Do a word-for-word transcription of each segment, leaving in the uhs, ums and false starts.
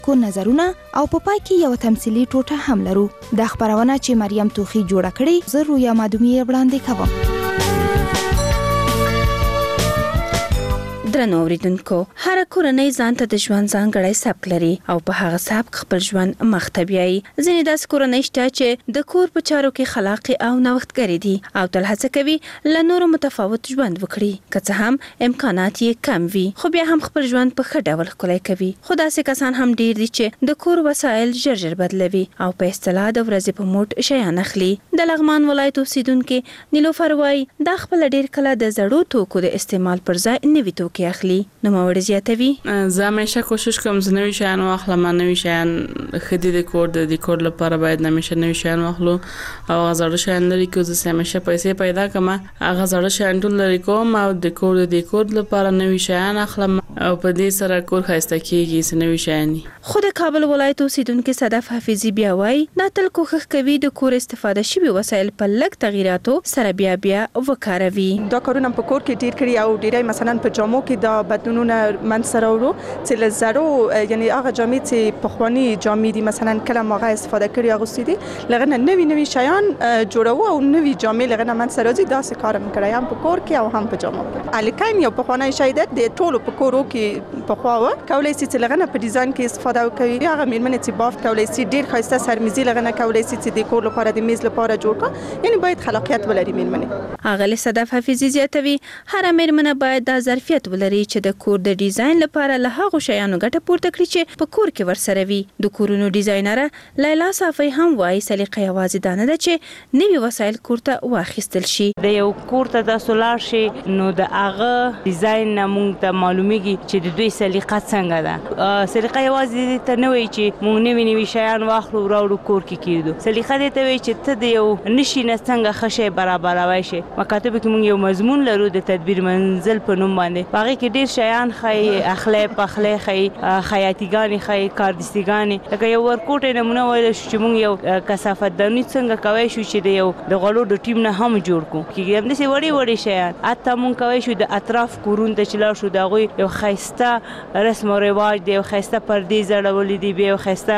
کو نظرونه او په پای کې یو تمثيلي ټوټه هم لرو. دا خبرونه چې مریم توخی جوړه کړې زه رویا مادومی وړاندې کوم. درنو اوریدونکو، هر کورنۍ ځان ته د ژوند ځانګړی سبک لري او په هغه سبک خپل ژوند مخ ته بیایي. ځینې داسې کورنۍ شته چې د کور په چارو کې خلاقې او نوښتګرې دي او تل هڅه کوي له نورو متفاوت ژوند وکړي، که څه هم امکانات یې کم وي، خو بیا هم خپل ژوند په ښه ډول ښکلی کوي. خو داسې کسان هم ډیر دي چې د کور وسایل ژر ژر بدلوي او په اصطلاح د ورځې په موټ شیان اخلي. د لغمان ولایت اوسیدونکې نیلوفر وایي دا خپل ډیر کله د زړو توکو د استعمال پر ځای نوي توکي اخلي. نو موړ زیاتوي. زه همیشه کوشش کوم چې نوي شیان واخلم، نوي شیان خدي د کور د ډیکور لپاره باید همیشه نوي شیان واخلو او غزړ شیان لري کو زه همیشه پیسې پیدا کوم هغه غزړ شیان ټول لري کوم او د کور د ډیکور لپاره نوي شیان اخلم او په دې سره کور خاسته کیږي چې نوي شیان. خو د کابل ولایت اوسیدونکو صدف حفیظي بیا وایي دا تل کوښښ کوي د کور استفاده شوی وسایل په لږ تغییراتو سره بیا بیا وکاروي. دا کارونه په کور کې ډیر کړی او ډیرای مثلا په جامو کې دا بدلونونه من سره ورو چې لزرو یعنی هغه جامې چې په خواني جامې دي مثلا کله ماغه استفاده کړی هغه سیدي لغنه نوی نوی شیان جوړو او نوی جامې لغنه من سره دي دا څه کارم کړی هم په کور کې او هم په جامو کې. الکاین یو په خواني شایدت د ټولو په کورو کې په خواوه کولای سي چې لغنه په ډیزاین کې استفاده وکړي. هغه میرمنې چې بافت کولای سي ډیر خاصه سرمیزي لغنه کولای سي چې د کور لپاره د میز لپاره جوړ کړي، یعنی باید خلاقیت ولري میرمنې. هغه له صدف حفیظي زیاتوي هر میرمنه باید د ظرفیت ولري چې د کور د ډیزاین لپاره له هغه شیانو ګټه پورته کړي چې په کور کې ورسره وي. د کورونو ډیزاینر لیلا صافی هم وایي سلیقه یوازې دا نه ده چې نوي وسایل کور ته واخیستل شي. د یو کور ته د سولار شي نو د هغه ډیزاین موږ ته معلومیږي چې د دوی سلیقه څنګه ده. سلیقه یوازې ته نه وي چې موږ نوي نوي شیان واخلو راوړو کور کې کېږو. سلیقه دې ته وي چې ته د یو نشي نه څنګه ښه شی برابروي شي. مکاتب کې موږ یو مضمون لرو د تدبیر منزل په نوم باندې، هغه کې ډیر شیان خای اخلي پخلي خای خیاطیګانی خای کاردستیګانی. لکه یو ورکوټ نمونه ویل چې موږ یو کثافت دانی څنګه کوي شو چې د یو د غړو د ټیم نه هم جوړ کو کیږي. هم دې وړي وړي شیان اته موږ کوي شو د اطراف کورون ته چلا شو دا غوي یو خيسته رسم او رواج دی، یو خيسته پردې زړولې دی، یو خيسته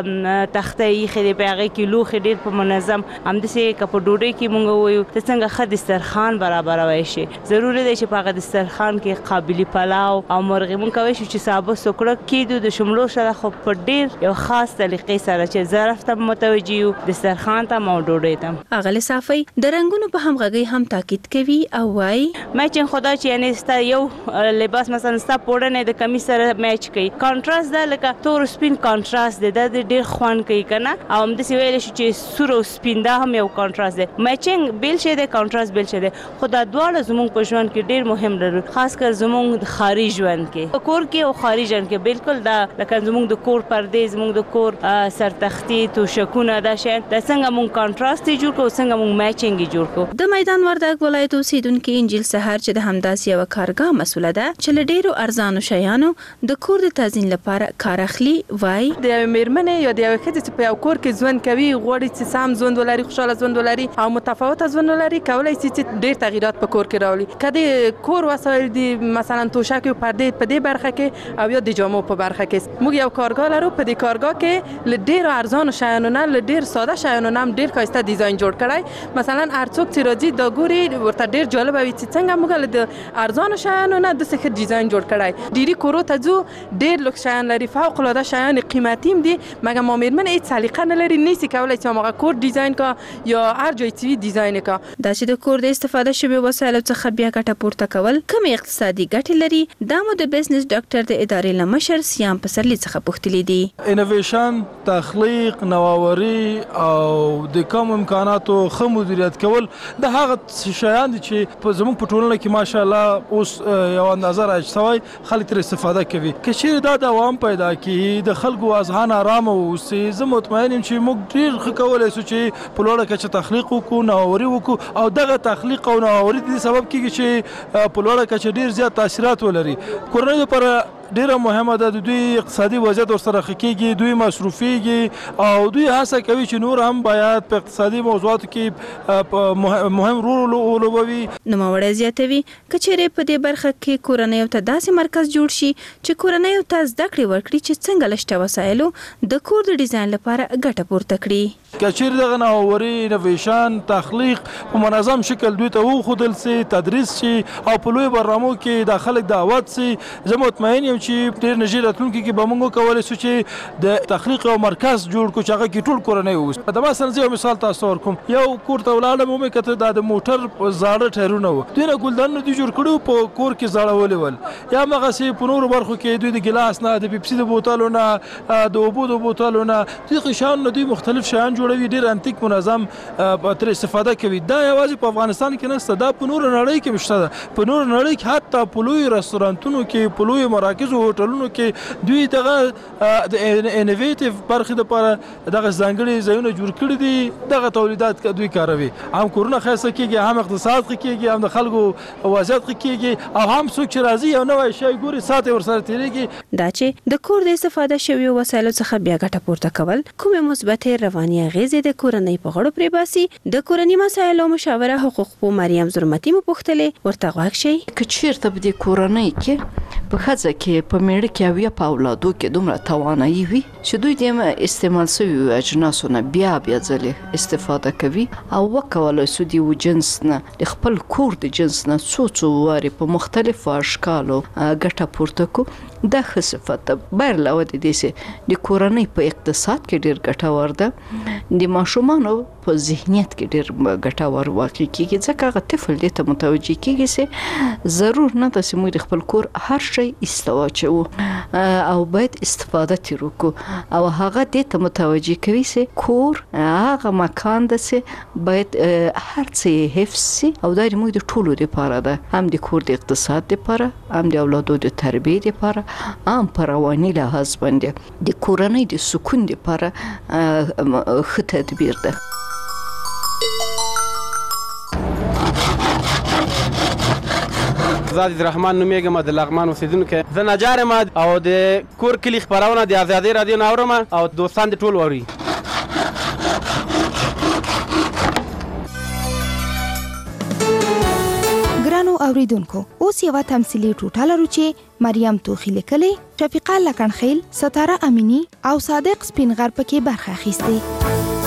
تخته یې خې په هغه کې لوخ ډیر په منظم. هم دې کپ ډوډۍ کې موږ وایو ته څنګه خد دسترخوان برابروي شي. ضروري دی چې په هغه دسترخوان کې قابلیت پلاو او مرغی مون کوي چې صابه سوکړه کېدو د شملو سره خو په ډیر یو خاص طریقې سره چې ظرف ته متوجي یو دسترخوان ته مو ډوډۍ ته. اغل صافی د رنگونو په همغږي هم تاکید کوي او وايي میچنګ خدا چې یعنی ستا یو لباس مثلا ستا پوډنه د کمیس سره میچ کوي، کانټراست ده لکه تور سپین کانټراست ده د ډیر خوان کوي کنه. او هم د سی ویل شي چې سور او سپین ده هم یو کانټراست ده. میچنګ بیل شه ده کانټراست بیل شه ده. خدا دواړه زموږ په ژوند کې ډیر مهم لري، خاص کر زموږ د خاري ژوند کې په کور کې او خاري ژوند کې بالکل دا لکه زموږ د کور پردې زموږ د کور سرتختی تو شکونه دا شي د څنګه مون کانټراست جوړ کو څنګه مون میچنګ جوړ کو. د میدان وردګ ولایت اوسیدونکو انجیل سحر چې د همداسې یو کارګاه مسوله ده چې له ډیرو ارزانو شیانو د کور د تزیین لپاره کار اخلي وای د میرمنې یا د یو ښځې چې په یو کور کې ژوند کوي غوړي چې سم ژوند ولري، خوشاله ژوند ولري او متفاوت ژوند ولري، کولای شي چې ډیر تغیرات په کور کې راولي. کله کور وسایل دي مثلا توشک او پردې په دې برخه کې او یا د جامو په برخه کې موږ یو کارګاه لرو. په دې کارګاه کې ل ډیر ارزانو شیانو نه ل ډیر ساده شیانو نه ډیر ښایسته ډیزاین جوړ کړای. مثلا هر څوک چې راځي دا ګوري ورته ډیر جالب وي چې څنګه موږ د ارزانو شیانو نه د څه ډیزاین جوړ کړای. ډیری کورو ته ځو ډیر لوکس شیان لري، فوق العاده شیان قیمتي دي، مګر ما میرمن هیڅ سلیقه نه لري، نشي کولای چې موږ کور ډیزاین کا یا هر ځای چې ډیزاین کا. دا چې د کور د استفاده شوی وسایل څخه بیا ګټه پورته کول کوم اقتصادي ګټې لري دا مو د بزنس ډاکټر د ادارې لمشر سیام پسرلی څخه پوښتلې دي. انوویشن، تخلیق، نوآوری او د کم امکاناتو ښه مدیریت کول د هغه شیان دي چې په زموږ په ټولنه کې ماشاءالله اوس یو اندازه راځي شوی خلک تر استفاده کوي. که چیرې دا دوام پیدا کړي د خلکو اذهان آرام اوسي، زه مطمئن یم چې موږ ډیر ښه کولی شو چې په لوړه کچه تخلیق وکړو، نوآوري وکړو او دغه تخلیق او نوآوري د سبب کېږي چې په لوړه کچه ډیر زیات تاثیرات ولري. کورنۍ لپاره ډیره مهمه ده. د دوی اقتصادي وضعیت ورسره ښه کیږي، دوی مصروفیږي او دوی هڅه کوي چې نور هم باید په اقتصادي موضوعاتو کې مهم رول ولوبوي. نوموړی زیاتوي که چیرې په دې برخه کې کورنیو ته داسې مرکز جوړ شي چې کورنیو ته زده کړې ورکړي چې څنګه له شته وسایلو د کور د ډیزاین لپاره ګټه پورته کړي. که چیرې دغه نوآوري انوویشن تخلیق په منظم شکل دوی ته وښودل سي، تدریس شي او په لوی برنامو کې د خلک دعوت سي، زه مطمئن یم چې ډېر نږدې راتلونکي کې به موږ وکولی شو چې د تخلیق یو مرکز جوړ کړو چې هغه کې ټول کورنۍ اوسي. د مثلا زه یو مثال تاسو ورکوم، یو کور ته ولاړم ومې کتل دا د موټر زاړه ټایرونه وو، دوی نه ګلدانونه دوی جوړ کړي په کور کې زاړولي ول. یا همغسې په نورو برخو کې دوی د ګیلاس نه، د پیپسي د بوتلو نه، د اوبو د بوتلو نه، دغه شیانو نه دوی مختلف شیان جوړوي، ډېر انتیک منظم ترې استفاده کوي. دا یوازې په افغانستان کې نشته، دا په نورو نړۍ کې هم شته ده. په نورو نړۍ کې حتی په لویو رستورانتونو کې، په لویو مراکزو هوټلونو کې دوی دغه د انوویټیو برخې دپاره دغه ځانګړي ځایونه جوړ کړي دي، دغه تولیدات دوی کاروي. هم کورونه ښایسته کېږي، هم اقتصاد ښه کېږي، هم د خلکو وضعیت ښه کېږي او هم څوک چې راځي یو نوی شی ګوري ساعت یې ورسره تېرېږي. دا چې د کور د استفاده شویو وسایلو څخه بیا ګټه پورته کول کومې مثبتې رواني اغېزې د کورنۍ په غړو پرې باسي، د کورني مسایلو مشاوره حقوق په مریم زرمتي مو پوښتلې، ورته غوږ شئ. که چیرته په دې کورنۍ کې په ښځه کې په میړه کې او یا په اولادو کې دومره توانایي وي چې دوی د استعمال شویو اجناسو نه بیا بیا ځلې استفاده کوي او وکولی شو د یو جنس نه د خپل کور د جنس نه څو څو وارې په مختلفو اشکالو ګټه پورته کړو، دا ښه صفت ده. بهر علاوه د دې چې د کورنۍ په اقتصاد کې ډېر ګټور ده، د ماشومانو په ذهنیت کې ډېر ګټور واقع کېږي، ځکه هغه طفل دې ته متوجه کېږي چې ضرور نه ده چې موږ د خپل کور هر شی ایسته واچوو او باید استفاده ترې وکړو، او هغه دې ته متوجه کوي چې کور هغه مکان ده چې باید هر څه یې حفظ شي او دا موږ د ټولو دپاره ده، هم د کور د اقتصاد دپاره، هم د اولادو د تربیې دپاره، هم په رواني لحاظ باندې د کورنۍ د سکون دپاره ښه تدبیر ده. زه عزیزرحمن نومیږم، د لغمان اوسېدونکی. زه نجار یم او د کور کلي خپرونه د ازادۍ راډیو نه اورم او دوستان دې ټول واوري. ګرانو اوریدونکو، اوس یوه تمثیلي ټوټه لرو چې مریم توخي لیکلې، شفیقه لکنخیل، ستاره امینی او صادق سپینغر پکې برخه اخیستې.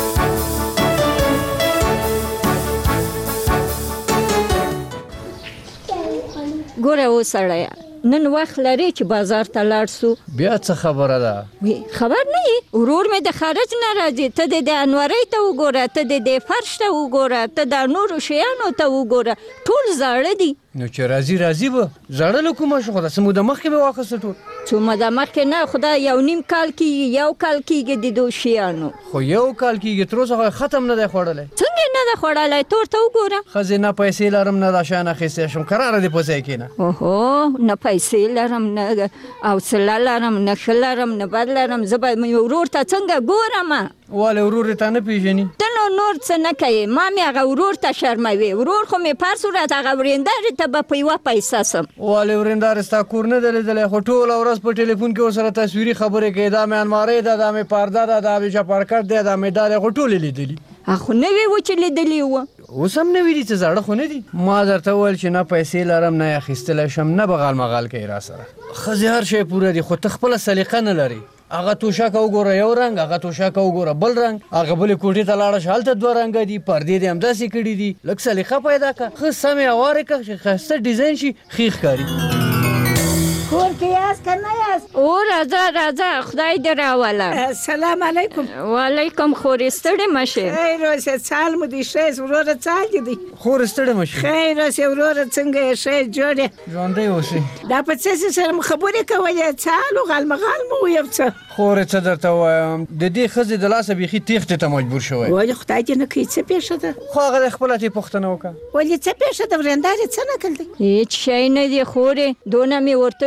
ګوره وسړیه، نن وخت لري چې بازار ته لاړ سو؟ بیا څه خبره ده؟ وی خبر نه یې، ورور مې د خارج نه راځي، ته د انورۍ ته وګوره، ته د فرش ته وګوره، ته د نورو شیانو ته وګوره، ټول زاړه دي. نو چې راځي راځي به زړه له کومه شو، خو داسې موده مخکې به واخیسته ټول. څو موده مخکې نه، خو دا یو نیم کال کېږي، یو کال کېږي د دو شیانو. خو یو کال کېږي تر اوسه ختم نه دی خوړلی. څنګه نه ده خوړلی؟ تور ته وګوره. ښځې نه پیسې لرم نه دا شیان اخیستی شم، قراره دې په ځای کښېنه. اوهو، نه پیسې لرم، نه حوصله لرم، نه ښه لرم، نه بد لرم، زه به ورور ته څنګه ګورم؟ والې ورور یې تا نه پېژني؟ ته نو نور څه نه کوې، ما مې هغه ورور ته شرموي، ورور خو مې په هر صورت هغه ورېندارې ته به په یوه پیسه سم. والې ورېندارې ستا کور نه دی لیدلی، خو ټوله ورځ په ټلیفون کې ورسره تصویري خبرې کوي، دا مې المارۍ ده، دا مې پرده ده، دا مې چپرکټ دی، دا مې دا دی، خو ټولې لیدلي. خو نوي وو چې لیدلي وو، اوس هم نوي دي، څه زاړه خو نه دي. ما درته وویل چې نه پیسې لرم، نه یې اخیستلی شم، نه بغال مغال کوي را سره. ښځې هر شی پوره دي، خو ته خپله سلیقه نه لري. هغه توشکه وګوره یو رنګ، هغه توشکه وګوره بل رنګ، هغه بلې کوټې ته لاړه شه هلته دوه رنګه دي، پردې دې همداسې کړي دي. لږ سلیقه پیدا کړه، ښه سمې هوارې کړه چې ښایسته ډیزاین شي، ښې ښکاري. کور کې یاست که نه یاست؟ او راځه راځه، خدای دې راوله. سلام علیکم. وعلیکم. خورې ستړې مه شې. خیر اوسې، څال مو دې ښه یې؟ وروره څال دې دی؟ خورې ستړې مه شې. خیر اوسې وروره، څنګه یې؟ ښه یې؟ جوړ یې؟ ژوندی اوسې. دا په څه څه سره مو خبرې کولې؟ څال و غالمغال مو ویل څه؟ خورې څه درته ووایم، د دې ښځې د لاسه بیخي تېښتې ته مجبور شوی. ولې خدای دې نه کوي؟ څه پېښه ده؟ خو هغه د خپله ترې پوښتنه وکړه. ولې څه پېښه ده؟ ورېندارې څه نکل دی؟ هېڅ شی نه دی خورې، دونه مې ورته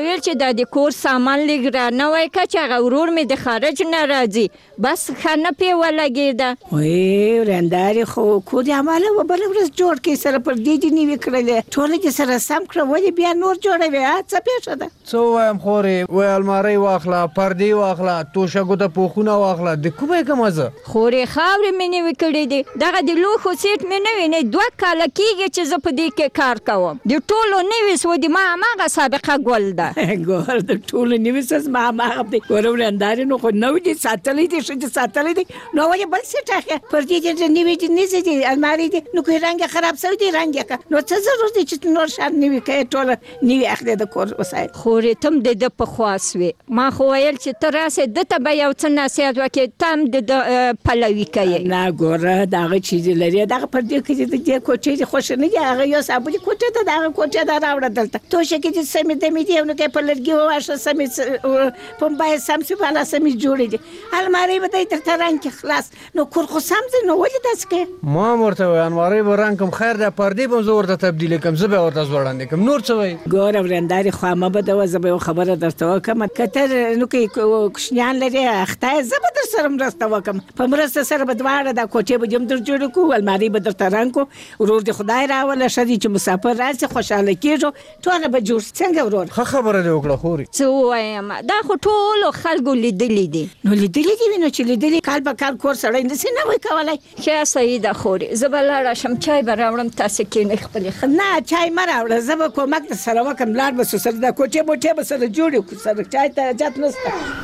ویل چې دا د کور سامان لږ را نه وای که چې هغه ورور مې د خارج نه راځي بس ښه نه پې ولګېده. وی ورندارې خو کور یې هماله و بله ورځ جوړ کړي سره پر دې دې نوي کړلې ټوله دې سره سم کړه ولې بیا نور جوړوي څه پېښه ده؟ څه ووایم خورې وایي المارۍ واخله پردې واخله توشکو ته پوښونه واخله د کومه کومه زه خورې خاورې مې نوي کړي دي دغه د لوښو سیټ مې نوي نه دوه کاله کېږي چې زه په دې کې کار کوم د ټولو نوي سو د ما هماغه سابقه ګل ده. ګور د ټولو نوي سس ما هماغه دی ګوره ورندارې نو خو نوي دي ساتلی دي ښه دي ساتلی دي نو ولې بل سیټ اخلې پر دې دې نوي دي نیزې دي المارۍ دي نو که رنګ خراب شوی دی رنګ یې کړه نو څه ضرورت دی چې نور شان نوي کوې ټوله نوي اخلې د کور وسایل. خورې ته هم د ده په خوا سوې ما خو ویل چې ته راسې ده ته به یو څه نصیحت وکړې ته هم د ده پلوي کوې. نه ګوره د هغه چیز لري دغه پر دې کې د دې کوټې دې خوښه نه دي هغه یو صابوني کوټې ته د هغه کوټې ده راوړه دلته توشکې چې سمې دمې دي نو که په لرګي وواښه سمې پمبای سم سي بالا سمې جوړې دي المارۍ به دی درته رنګ کې خلاص نو کور خو سم دی نو ولې داسې کوې؟ ما هم ورته وایي المارۍ به رنګ کړم خیر دی پردې به هم زه ورته تبدیلې کړم زه به ورته ځوړندې کړم نور څه وایي؟ ګوره ورندارې خوا مه بدوه زه به یو خبره درته وکړم که ته نو که کوچنیان لرې اخته یې زه به در سره مرسته وکړم په مرسته سره به دواړه دا کوټې به دې هم در جوړې کړو المارۍ به درته رنګ کړو ورور دې خدای راوله ښه دي چې مسافر راشي خوشحاله کېږو ټوله به جوړ څنګه ورور ښه خبره دې وکړه خورې څه ووایم دا خو ټولو خلکو لیدلي دي. نو لیدلي دي نو چې لیدلي کال په کال کور سړی نسي نه وای کولی. ښه صحیح ده خورې زه به لاړه شم چای به راوړم تاسې کښېنئ خپلې نه چای مه راوړه زه به کومک در سره وکړم لاړ به سو سره دا کوټې بوټې به سره جوړې کړو سره چای ته حاجت نشته.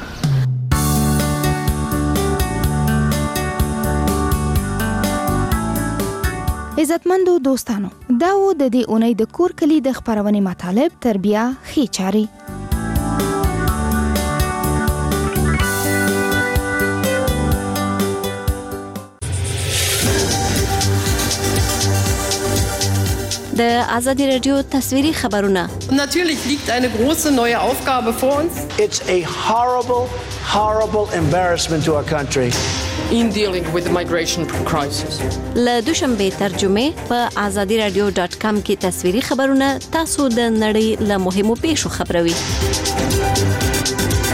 عزتمندو دوستانو دا و د دې اونۍ د کور کلی د خپرونې مطالب تربیه ښې چارې. د آزادی رادیو تصویری خبرونه. Natürlich liegt eine große neue Aufgabe vor uns. It's a horrible, horrible embarrassment to our country. In dealing with the migration crisis. له دوشنبه ترجمه په آزادی رادیو ډاټ کام کې تصویری خبرونه تاسو د نړۍ له مهمو پیښو خبروي.